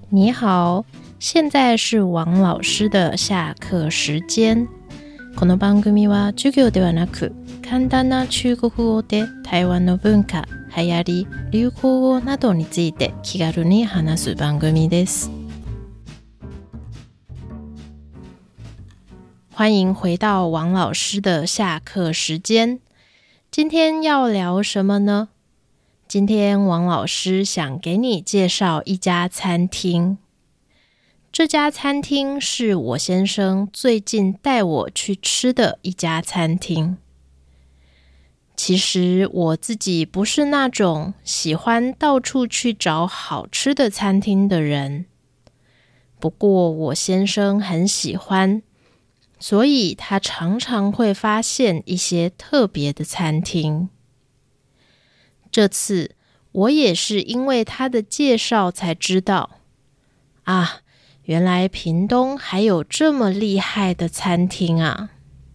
你好，现在是王老師的下課時間。この番組は授業ではなく、簡単な中国語で台湾の文化、流行り、流行語などについて気軽に話す番組です。欢迎回到王老師的下課時間。今天要聊什麼呢？今天王老師想給你介紹一家餐廳。這家餐廳是我先生最近帶我去吃的一家餐廳。其實我自己不是那種喜歡到處去找好吃的餐廳的人，不過我先生很喜歡，所以他常常會發現一些特別的餐廳。這次我也是因為他的介紹才知道，啊，原來屏東還有這麼厲害的餐廳啊。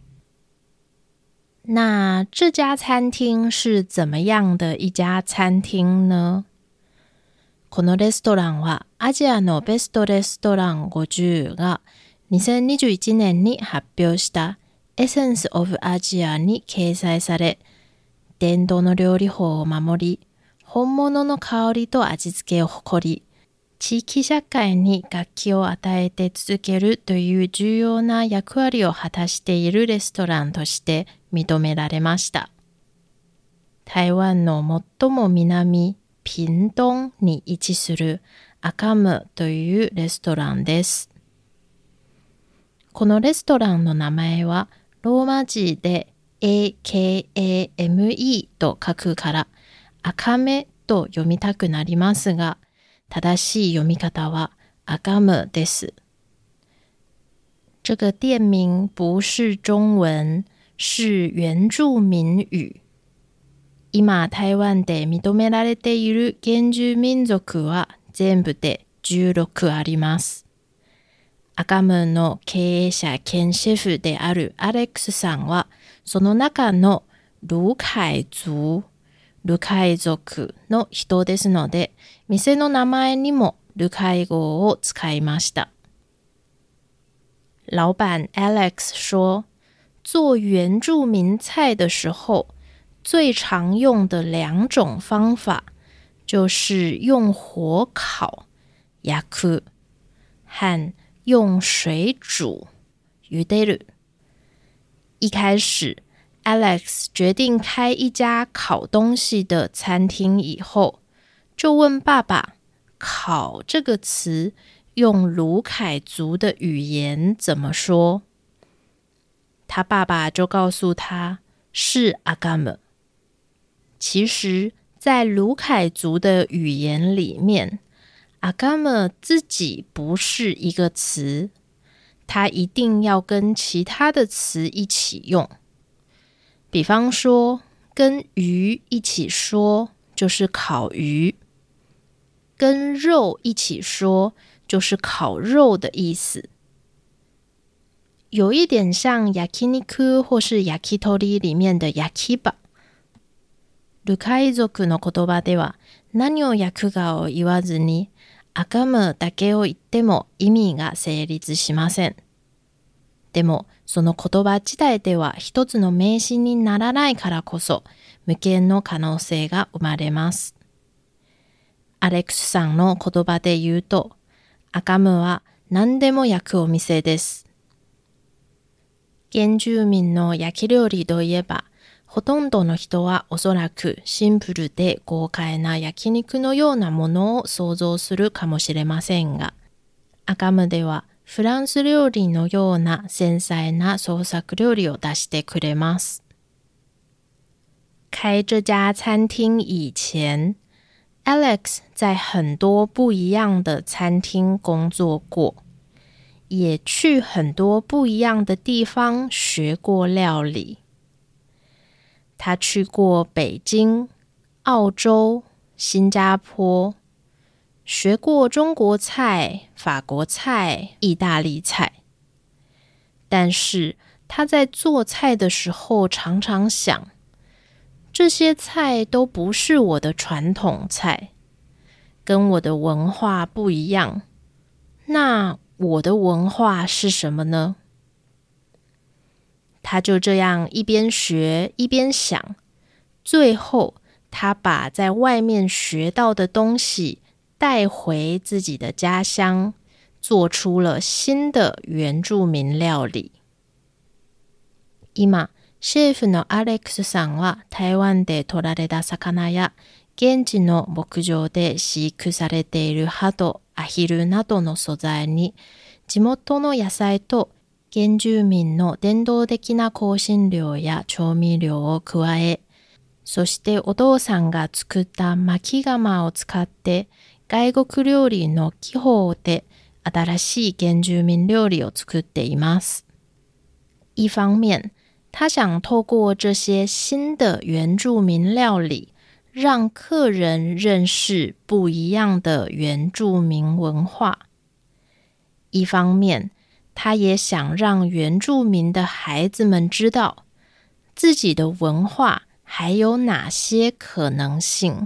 那這家餐廳是怎麼樣的一家餐廳呢？このレストランはアジアのベストレストラン50が2021年に発表したエッセンスオブアジアに掲載され、伝統の料理法を守り、本物の香りと味付けを誇り、地域社会に活気を与えて続けるという重要な役割を果たしているレストランとして認められました。台湾の最も南、屏東に位置するアカムというレストランです。このレストランの名前はローマ字で AKAME と書くからアカメと読みたくなりますが、正しい読み方はアカムです。这个店名不是中文，是原住民語。今台湾で認められている原住民族は全部で16あります。アカムの経営者兼シェフであるアレックスさんは、その中の魯凱族、魯凱族の人ですので、店の名前にも魯凱語を使いました。老板 Alex 說，做原住民菜的時候，最常用的兩種方法，就是用火烤、焼く、和用水煮、茹でる。一開始Alex 決定開一家烤東西的餐廳以後，就問爸爸，烤這個詞用魯凱族的語言怎麼說？他爸爸就告訴他，是アカム。其實，在魯凱族的語言裡面，アカム自己不是一個詞，它一定要跟其他的詞一起用。比方說，跟魚一起說就是烤魚，跟肉一起說就是烤肉的意思。有一點像焼肉或是焼き鳥裡面的焼き場。魯凱族の言葉では何を焼くかを言わずに、アカムだけを言っても意味が成立しません。でも、その言葉自体では一つの名詞にならないからこそ、無限の可能性が生まれます。アレックスさんの言葉で言うと、アカムは何でも焼くお店です。原住民の焼き料理といえば、ほとんどの人はおそらくシンプルで豪快な焼肉のようなものを想像するかもしれませんが、アカムではフランス料理のような繊細な創作料理を出してくれます。開這家餐廳以前， Alex 在很多不一樣的餐廳工作過，也去很多不一樣的地方學過料理。他去過北京、澳洲、新加坡，學過中國菜、法國菜、意大利菜。但是他在做菜的時候常常想，這些菜都不是我的傳統菜，跟我的文化不一樣， 那我的文化是什么呢？他就这样一边学一边想，最后他把在外面学到的东西带回自己的家乡，做出了新的原住民料理。今、シェフのアレックスさんは台湾で取られた魚や現地の牧場で飼育されているハト、アヒルなどの素材に地元の野菜と原住民の伝統的な香辛料や調味料を加え、そしてお父さんが作った巻き釜を使って外国料理の技法で新しい原住民料理を作っています。一方面，他想透过这些新的原住民料理，让客人认识不一样的原住民文化。一方面，他也想让原住民的孩子们知道，自己的文化还有哪些可能性。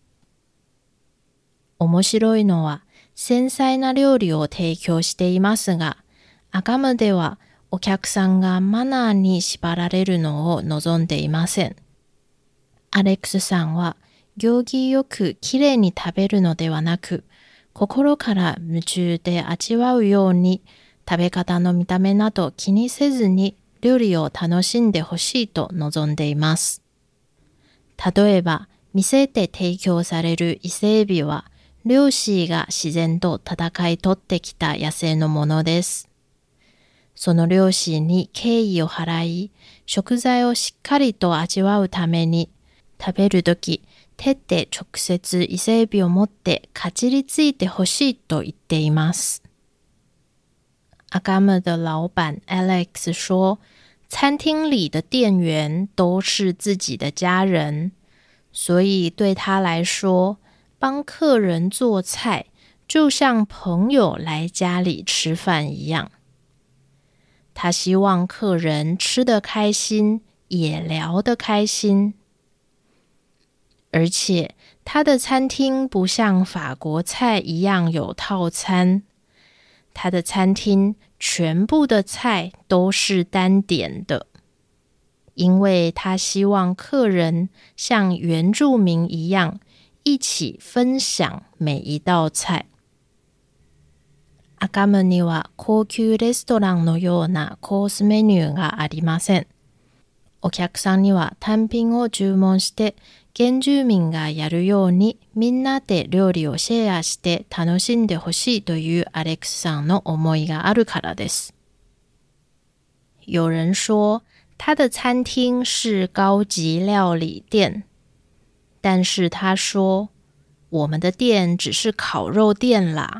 面白いのは、繊細な料理を提供していますが、アガムではお客さんがマナーに縛られるのを望んでいません。アレックスさんは行儀よくきれいに食べるのではなく、心から夢中で味わうように、食べ方の見た目など気にせずに料理を楽しんでほしいと望んでいます。例えば、店で提供される伊勢エビは、漁師が自然と戦い取ってきた野生のものです。その漁師に敬意を払い、食材をしっかりと味わうために、食べるとき、手で直接伊勢エビを持ってかじりついてほしいと言っています。阿嘎姆的老板 Alex 说，餐厅里的店员都是自己的家人，所以对他来说，帮客人做菜就像朋友来家里吃饭一样。他希望客人吃得开心，也聊得开心。而且他的餐厅不像法国菜一样有套餐，他的餐厅全部的菜都是单点的，因为他希望客人像原住民一样一起分享每一道菜。アガムには高級レストランのようなコースメニューがありません。お客さんには単品を注文して原住民がやるようにみんなで料理をシェアして楽しんでほしいというアレックスさんの思いがあるからです。有人说他的餐厅是高级料理店，但是他说我们的店只是烤肉店啦。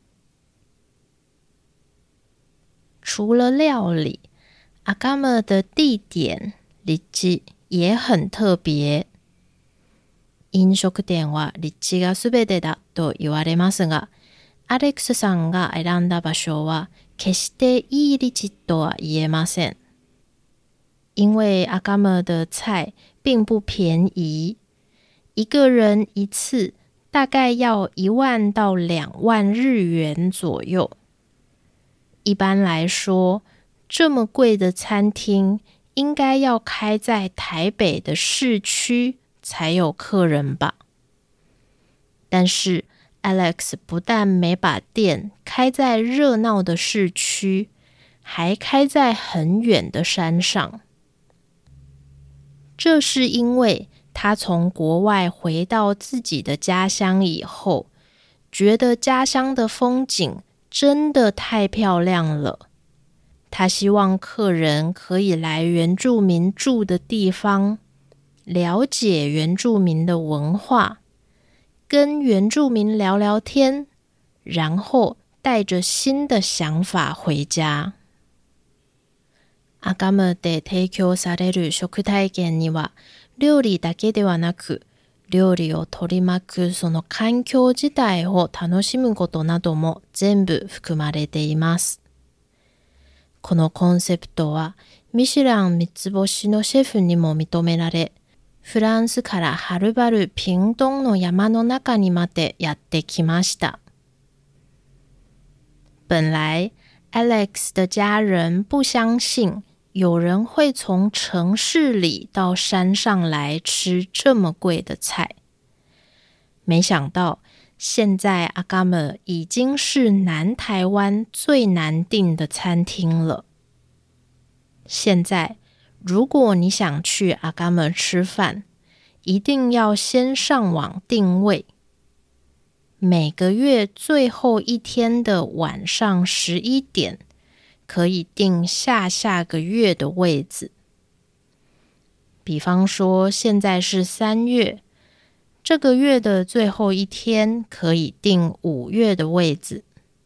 除了料理，阿嘎姆的地点立地也很特別。飲食店は立地がすべてだと言われますが、アレックスさんが選んだ場所は決していい立地とは言えません。因为阿嘎姆的菜并不便宜，一个人一次大概要1万到2万日元左右。一般来说，这么贵的餐厅应该要开在台北的市区才有客人吧。但是 Alex 不但没把店开在热闹的市区，还开在很远的山上。这是因为他从国外回到自己的家乡以后，觉得家乡的风景真的太漂亮了。他希望客人可以来原住民住的地方，了解原住民的文化，跟原住民聊聊天，然后带着新的想法回家。アガムで提供される食体験には、料理だけではなく、料理を取り巻くその環境自体を楽しむことなども全部含まれています。このコンセプトはミシュラン3つ星のシェフにも認められ、フランスからはるばる屏東の山の中にまでやってきました。 本来 Alex 的家人不相信有人会从城市里到山上来吃这么贵的菜。没想到现在阿嘎姆已经是南台湾最难订的餐厅了。现在如果你想去阿嘎姆吃饭，一定要先上网订位。每个月最后一天的晚上11点，可以订下个月的位子。比方说现在是3月，这个月的最后一天可以订5月的位子。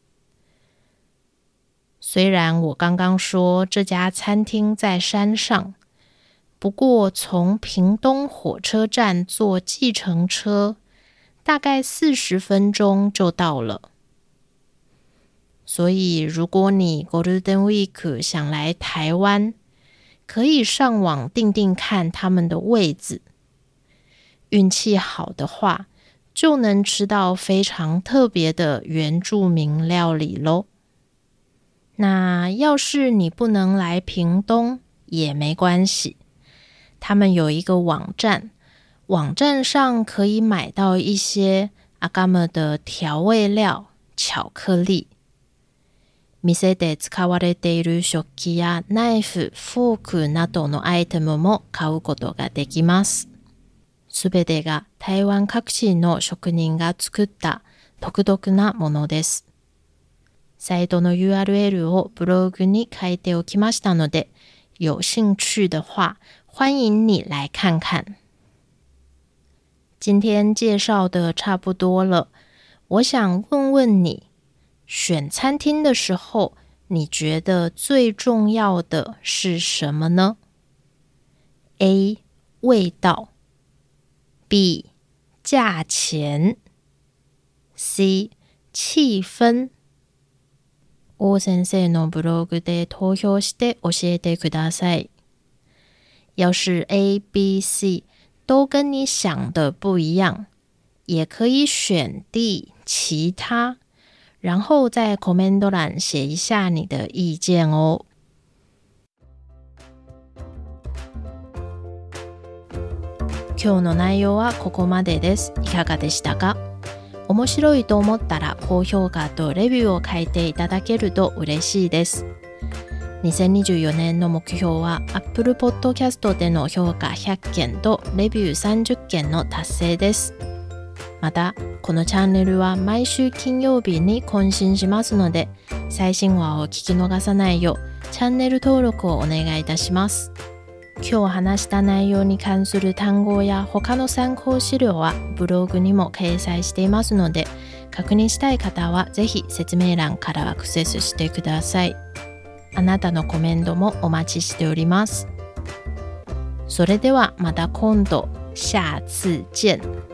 虽然我刚刚说这家餐厅在山上，不过从屏东火车站坐计程车大概40分钟就到了。所以如果你 Golden Week 想来台湾，可以上网订订看他们的位子。运气好的话，就能吃到非常特别的原住民料理咯。那要是你不能来屏东也没关系，他们有一个网站，网站上可以买到一些阿嘎姆的调味料、巧克力。店で使われている食器やナイフ、フォークなどのアイテムも買うことができます。すべてが台湾各地の職人が作った独特なものです。サイトの URL をブログに書いておきましたので、有兴趣的话，欢迎你来看看。今天介绍的差不多了，我想问问你，选餐厅的时候，你觉得最重要的是什么呢？ A. 味道 B. 价钱 C. 气氛。王先生のブログで投票して教えてください。要是 A、B、C 都跟你想的不一样，也可以选 D 其他，然后在 comment 欄写一下你的意见哦。今日の内容はここまでです。いかがでしたか？面白いと思ったら高評価とレビューを書いていただけると嬉しいです。2024年の目標は Apple Podcast での評価100件とレビュー30件の達成です。また、このチャンネルは毎週金曜日に更新しますので、最新話を聞き逃さないようチャンネル登録をお願いいたします。今日話した内容に関する単語や他の参考資料はブログにも掲載していますので、確認したい方はぜひ説明欄からアクセスしてください。あなたのコメントもお待ちしております。それではまた今度、下次見。